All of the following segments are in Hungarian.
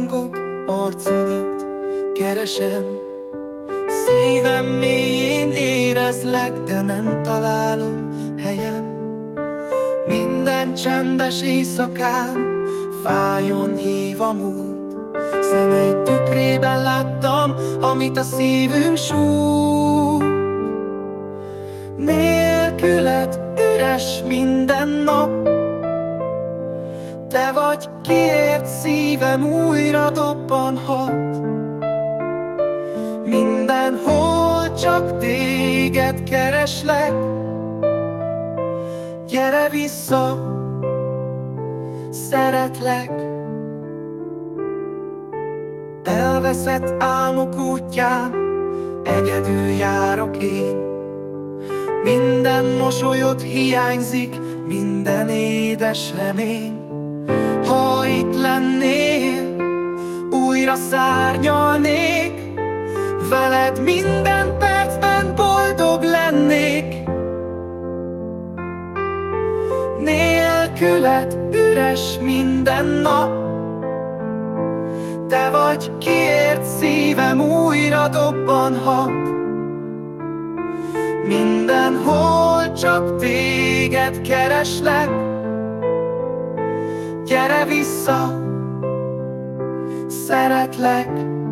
Pillangok arcodat keresem, szívem mélyén érezlek, de nem találom helyem. Minden csendes éjszakán fájon hív a múlt, szemeid tükrében láttam, amit a szívünk súg. Nélküled üres minden nap, te vagy, kiért szívem újra dobbanhat. Mindenhol csak téged kereslek, gyere vissza, szeretlek. Elveszett álmok útján egyedül járok én, minden mosolyod hiányzik, minden édes remény. Ha itt lennél, újra szárnyalnék, veled minden percben boldog lennék. Nélküled üres minden nap, te vagy, kiért szívem újra dobbanhat. Mindenhol csak téged kereslek, gyere vissza, szeretlek.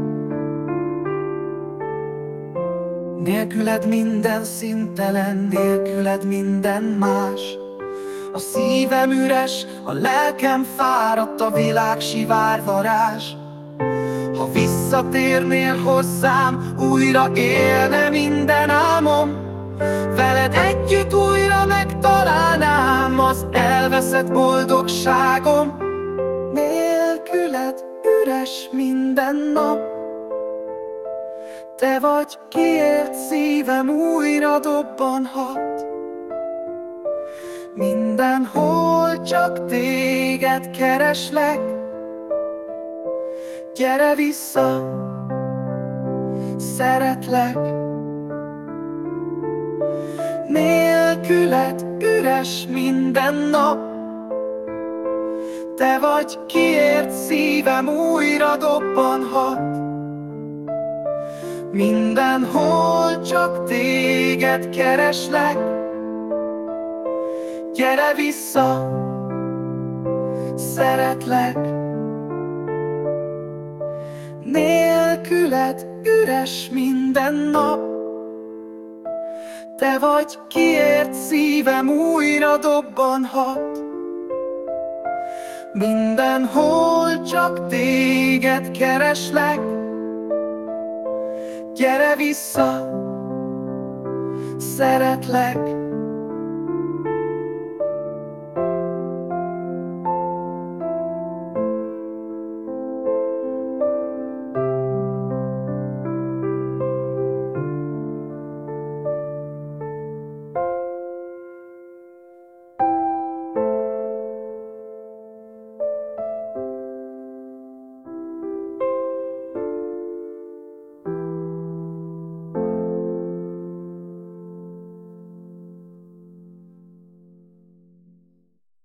Nélküled minden színtelen, nélküled minden más. A szívem üres, a lelkem fáradt, a világ sivárvarázs. Ha visszatérnél hozzám, újra élne minden álmom, veled együtt újra megtalálnám az elveszett boldogságom. Nélküled üres minden nap, te vagy, kiért szívem újra dobbanhat. Mindenhol csak téged kereslek, gyere vissza, szeretlek. Nélküled üres minden nap, te vagy, kiért szívem újra dobbanhat. Mindenhol csak téged kereslek, gyere vissza, szeretlek. Nélküled üres minden nap, te vagy, kiért szívem újra dobbanhat. Mindenhol csak téged kereslek, gyere vissza, szeretlek.